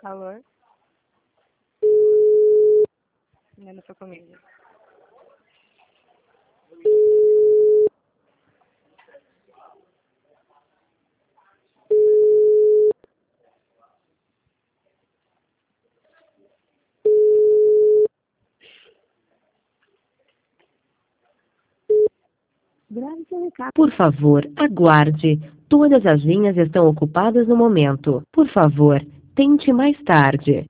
Alô? Ainda não foi comigo. Por favor, aguarde. Todas as linhas estão ocupadas no momento. Por favor, tente mais tarde.